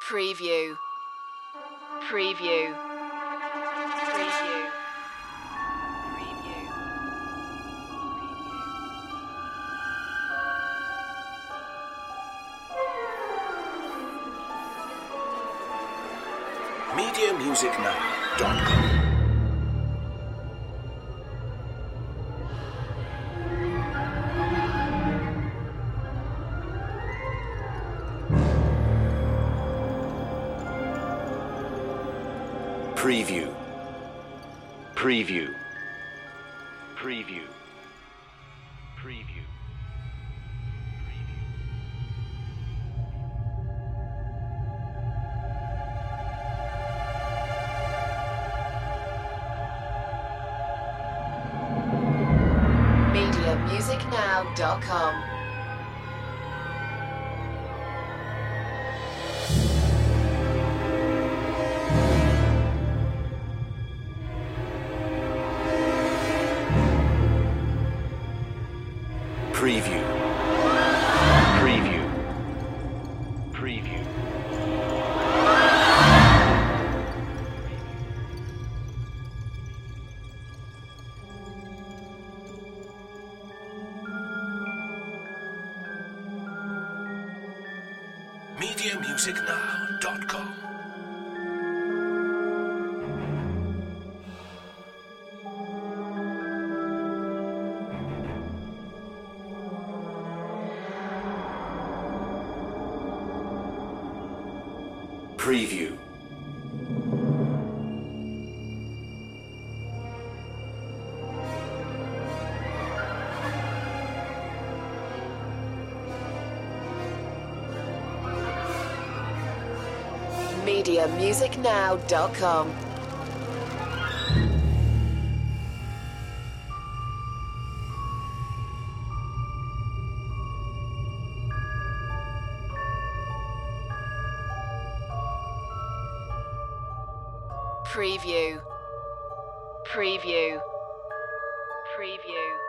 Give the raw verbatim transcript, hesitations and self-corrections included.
Preview. Preview. Preview. Preview. media music now dot com Preview. Preview. Preview. Preview. media music now dot com. Preview. Preview. Preview. media music now dot com Preview. media music now dot com. Preview. Preview. Preview.